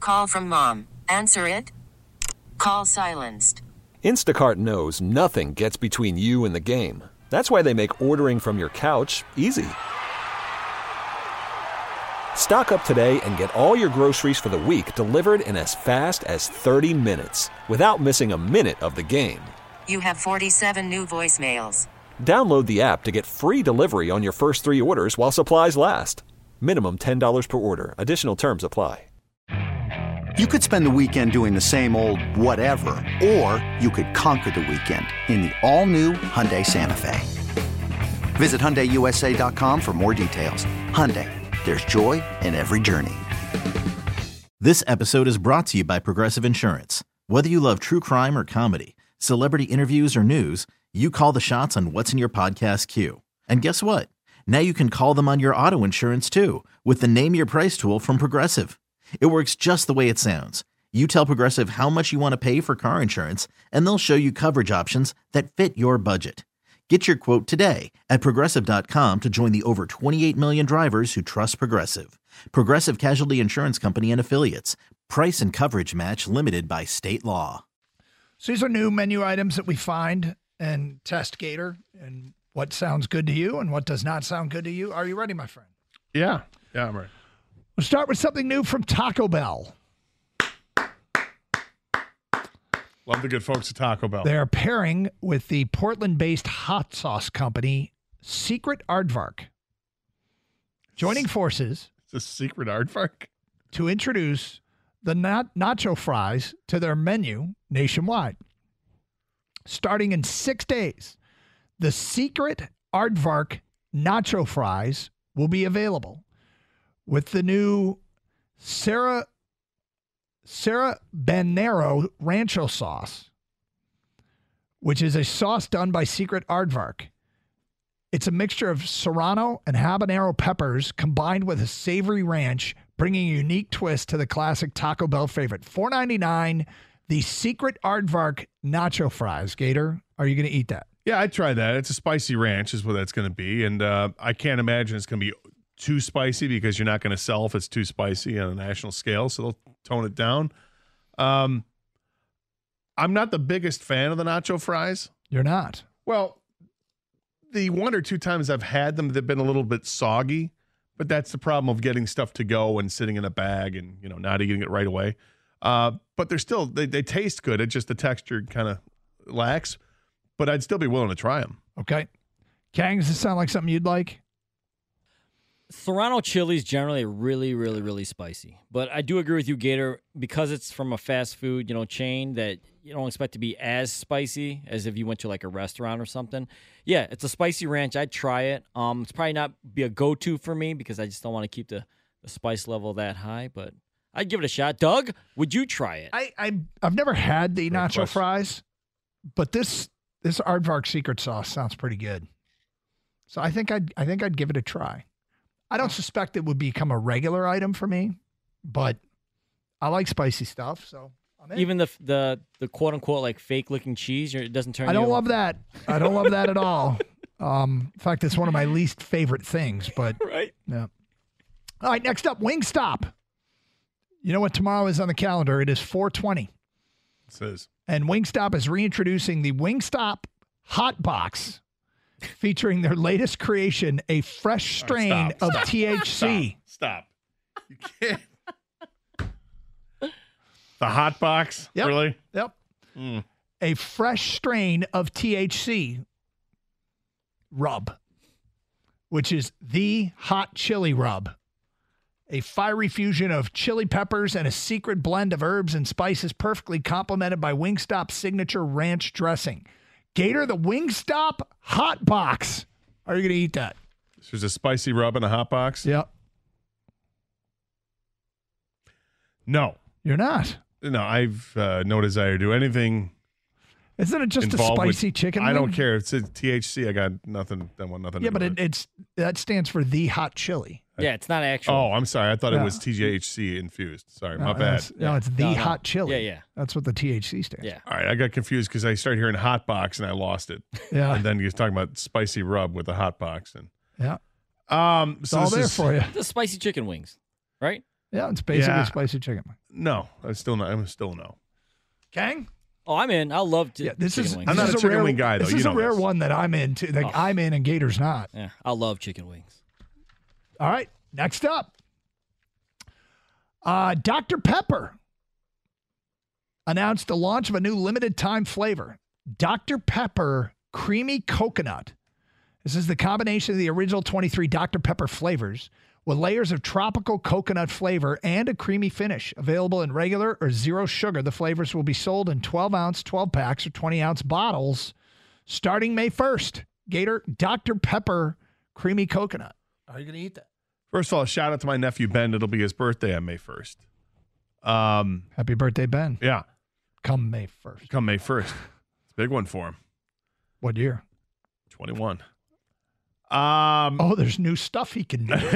Call from mom. Answer it. Call silenced. Instacart knows nothing gets between you and the game. That's why they make ordering from your couch easy. Stock up today and get all your groceries for the week delivered in as fast as 30 minutes without missing a minute of the game. You have 47 new voicemails. Download the app to get free delivery on your first 3 orders while supplies last. Minimum $10 per order. Additional terms apply. You could spend the weekend doing the same old whatever, or you could conquer the weekend in the all-new Hyundai Santa Fe. Visit HyundaiUSA.com for more details. Hyundai, there's joy in every journey. This episode is brought to you by Progressive Insurance. Whether you love true crime or comedy, celebrity interviews or news, you call the shots on what's in your podcast queue. And guess what? Now you can call them on your auto insurance too with the Name Your Price tool from Progressive. It works just the way it sounds. You tell Progressive how much you want to pay for car insurance, and they'll show you coverage options that fit your budget. Get your quote today at Progressive.com to join the over 28 million drivers who trust Progressive. Progressive Casualty Insurance Company and Affiliates. Price and coverage match limited by state law. So these are new menu items that we find and test, Gator, and what sounds good to you and what does not sound good to you. Are you ready, my friend? Yeah, I'm ready. We'll start with something new from Taco Bell. Love the good folks at Taco Bell. They're pairing with the Portland-based hot sauce company, Secret Aardvark. Joining forces. It's a Secret Aardvark? To introduce the nacho fries to their menu nationwide. Starting in 6 days, the Secret Aardvark nacho fries will be available with the new Sarah Banero Rancho sauce, which is a sauce done by Secret Aardvark. It's a mixture of serrano and habanero peppers combined with a savory ranch, bringing a unique twist to the classic Taco Bell favorite. $4.99, the Secret Aardvark nacho fries. Gator, are you going to eat that? Yeah, I'd try that. It's a spicy ranch is what that's going to be. And I can't imagine it's going to be too spicy because you're not going to sell if it's too spicy on a national scale. So they'll tone it down. I'm not the biggest fan of the nacho fries. You're not? Well, the 1 or 2 times I've had them, they've been a little bit soggy. But that's the problem of getting stuff to go and sitting in a bag and, not eating it right away. But they're still, they taste good. It's just the texture kind of lacks. But I'd still be willing to try them. Okay. Kang, does this sound like something you'd like? Serrano chilies generally are really, really, really spicy. But I do agree with you, Gator, because it's from a fast food, chain that you don't expect to be as spicy as if you went to like a restaurant or something. Yeah, it's a spicy ranch. I'd try it. It's probably not be a go-to for me because I just don't want to keep the spice level that high, but I'd give it a shot. Doug, would you try it? I've never had the nacho fries, but this Aardvark secret sauce sounds pretty good. So I think I'd give it a try. I don't suspect it would become a regular item for me, but I like spicy stuff, so I'm in. Even the quote unquote like fake looking cheese, it doesn't turn. I don't love that. I don't love that at all. In fact, it's one of my least favorite things. But right, yeah. All right, next up, Wingstop. You know what tomorrow is on the calendar? It is 4/20. It says. And Wingstop is reintroducing the Wingstop Hot Box, featuring their latest creation, a fresh strain of THC. Stop. You can't. The Hot Box? Yep. Really? Yep. A fresh strain of THC rub, which is the hot chili rub. A fiery fusion of chili peppers and a secret blend of herbs and spices perfectly complemented by Wingstop's signature ranch dressing. Gator, the Wingstop Hot Box. Are you going to eat that? So there's a spicy rub in a Hot Box? Yep. No. You're not? No, I've no desire to do anything. Isn't it just a spicy chicken wing? I don't care. It's a THC. I got nothing. I want nothing. Yeah, to do but that stands for the hot chili. Yeah, it's not actual. Oh, I'm sorry. I thought it was THC infused. Sorry, my bad. It's the hot chili. Yeah. That's what the THC stands for. Yeah. All right, I got confused because I started hearing Hot Box and I lost it. Yeah. And then you're talking about spicy rub with the Hot Box. And yeah. so it's all there for you. The spicy chicken wings, right? Yeah, it's basically Yeah. spicy chicken. No, I'm still no. Kang? Oh, I'm in. I love This chicken is wings. I'm not a chicken wing guy, though. This You is a know rare this. one that I'm into. Like, I'm in and Gator's not. Yeah, I love chicken wings. All right, next up. Dr. Pepper announced the launch of a new limited time flavor, Dr. Pepper Creamy Coconut. This is the combination of the original 23 Dr. Pepper flavors with layers of tropical coconut flavor and a creamy finish. Available in regular or zero sugar, the flavors will be sold in 12-ounce, 12-packs, or 20-ounce bottles starting May 1st. Gator, Dr. Pepper Creamy Coconut. Are you going to eat that? First of all, shout out to my nephew Ben. It'll be his birthday on May 1st. Happy birthday, Ben. Yeah, Come May 1st. come May 1st. It's a big one for him. What year? 21. Oh, there's new stuff he can do.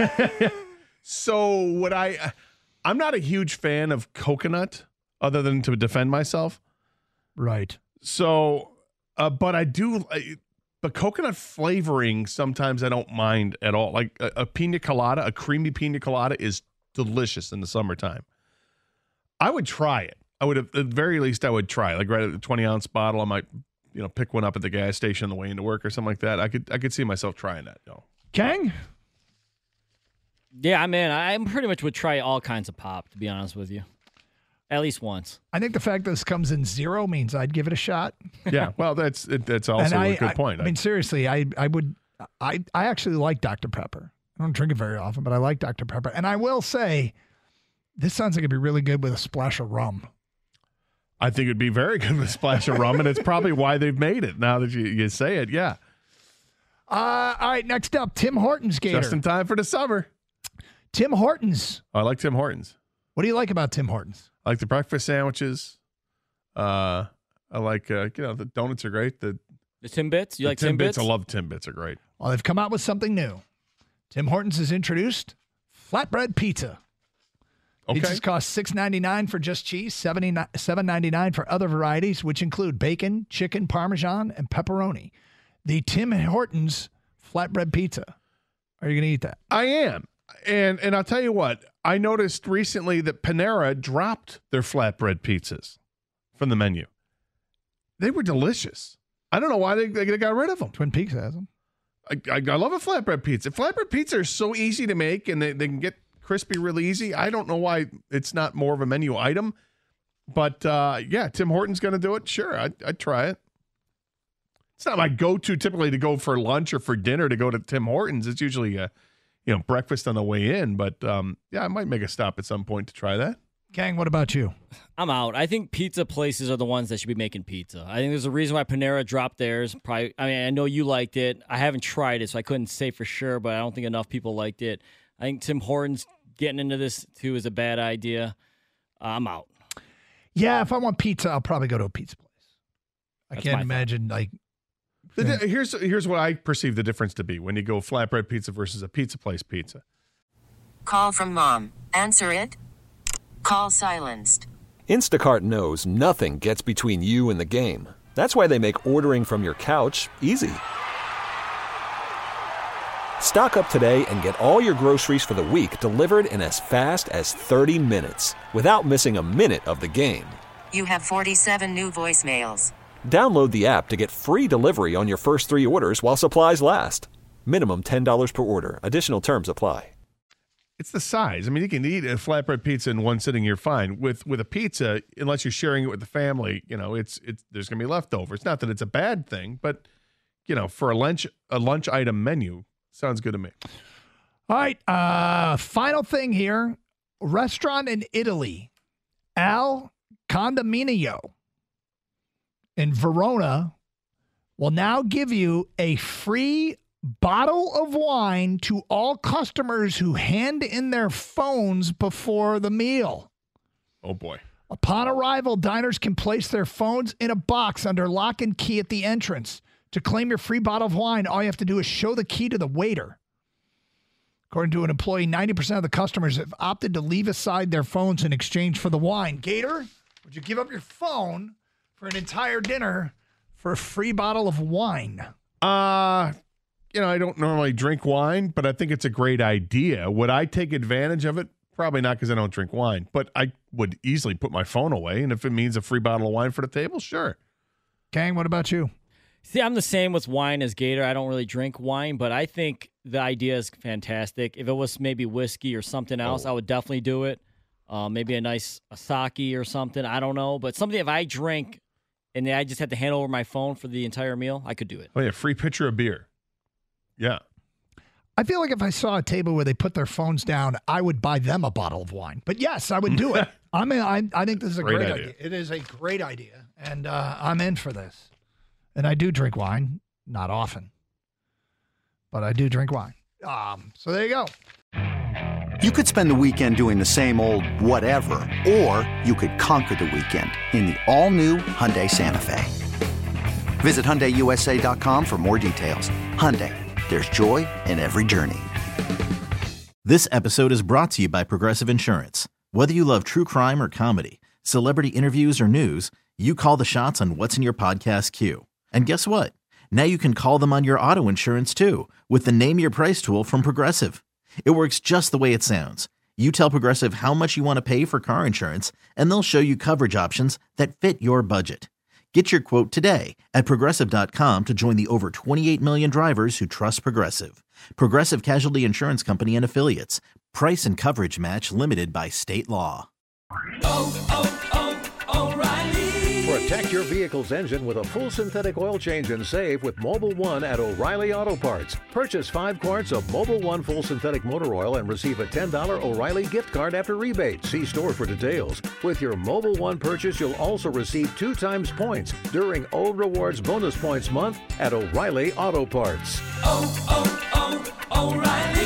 So I'm not a huge fan of coconut, other than to defend myself. Right. So, but I do. The coconut flavoring, sometimes I don't mind at all. Like a pina colada, a creamy pina colada is delicious in the summertime. I would try it. I would, at the very least, I would try. Like right at the 20-ounce bottle, I might, pick one up at the gas station on the way into work or something like that. I could see myself trying that. Kang? Yeah, I'm in. I pretty much would try all kinds of pop, to be honest with you. At least once. I think the fact that this comes in zero means I'd give it a shot. Yeah, well, that's also a good point. I mean, seriously, I actually like Dr. Pepper. I don't drink it very often, but I like Dr. Pepper. And I will say, this sounds like it'd be really good with a splash of rum. I think it'd be very good with a splash of rum, and it's probably why they've made it. Now that you say it, yeah. All right, next up, Tim Hortons, Gator. Just in time for the summer. Tim Hortons. I like Tim Hortons. What do you like about Tim Hortons? I like the breakfast sandwiches. I like, the donuts are great. The Timbits? You like Timbits? I love Timbits are great. Well, they've come out with something new. Tim Hortons has introduced flatbread pizza. Okay. Pizzas cost $6.99 for just cheese, $7.99 for other varieties, which include bacon, chicken, Parmesan, and pepperoni. The Tim Hortons flatbread pizza. Are you going to eat that? I am. And I'll tell you what, I noticed recently that Panera dropped their flatbread pizzas from the menu. They were delicious. I don't know why they got rid of them. Twin Peaks has them. I love a flatbread pizza. Flatbread pizza are so easy to make, and they can get crispy really easy. I don't know why it's not more of a menu item. But, yeah, Tim Hortons going to do it. Sure, I'd try it. It's not my go-to typically to go for lunch or for dinner to go to Tim Hortons. It's usually breakfast on the way in, but yeah, I might make a stop at some point to try that. Kang, what about you? I'm out. I think pizza places are the ones that should be making pizza. I think there's a reason why Panera dropped theirs. Probably, I mean, I know you liked it. I haven't tried it, so I couldn't say for sure, but I don't think enough people liked it. I think Tim Hortons getting into this too is a bad idea. I'm out. Yeah, if I want pizza, I'll probably go to a pizza place. I That's can't my imagine Here's what I perceive the difference to be when you go flatbread pizza versus a pizza place pizza. Call from mom. Answer it. Call silenced. Instacart knows nothing gets between you and the game. That's why they make ordering from your couch easy. Stock up today and get all your groceries for the week delivered in as fast as 30 minutes without missing a minute of the game. You have 47 new voicemails. Download the app to get free delivery on your first 3 orders while supplies last. Minimum $10 per order. Additional terms apply. It's the size. I mean, you can eat a flatbread pizza in one sitting, you're fine. With a pizza, unless you're sharing it with the family, it's there's going to be leftovers. Not that it's a bad thing, but for a lunch item menu, sounds good to me. All right, final thing here. Restaurant in Italy, Al Condominio in Verona will now give you a free bottle of wine to all customers who hand in their phones before the meal. Oh, boy. Upon arrival, diners can place their phones in a box under lock and key at the entrance. To claim your free bottle of wine, all you have to do is show the key to the waiter. According to an employee, 90% of the customers have opted to leave aside their phones in exchange for the wine. Gator, would you give up your phone for an entire dinner for a free bottle of wine? I don't normally drink wine, but I think it's a great idea. Would I take advantage of it? Probably not because I don't drink wine, but I would easily put my phone away. And if it means a free bottle of wine for the table, sure. Kang, what about you? See, I'm the same with wine as Gator. I don't really drink wine, but I think the idea is fantastic. If it was maybe whiskey or something else, I would definitely do it. Maybe a nice sake or something. I don't know. But something if I drink and then I just had to hand over my phone for the entire meal, I could do it. Oh, yeah, free pitcher of beer. Yeah. I feel like if I saw a table where they put their phones down, I would buy them a bottle of wine. But yes, I would do it. I think this is a great idea. It is a great idea, and I'm in for this. And I do drink wine, not often, but I do drink wine. So there you go. You could spend the weekend doing the same old whatever, or you could conquer the weekend in the all-new Hyundai Santa Fe. Visit HyundaiUSA.com for more details. Hyundai, there's joy in every journey. This episode is brought to you by Progressive Insurance. Whether you love true crime or comedy, celebrity interviews or news, you call the shots on what's in your podcast queue. And guess what? Now you can call them on your auto insurance too with the Name Your Price tool from Progressive. It works just the way it sounds. You tell Progressive how much you want to pay for car insurance, and they'll show you coverage options that fit your budget. Get your quote today at Progressive.com to join the over 28 million drivers who trust Progressive. Progressive Casualty Insurance Company and Affiliates. Price and coverage match limited by state law. O'Reilly. Protect your vehicle's engine with a full synthetic oil change and save with Mobil 1 at O'Reilly Auto Parts. Purchase 5 quarts of Mobil 1 full synthetic motor oil and receive a $10 O'Reilly gift card after rebate. See store for details. With your Mobil 1 purchase, you'll also receive 2 times points during O Rewards Bonus Points Month at O'Reilly Auto Parts. O'Reilly.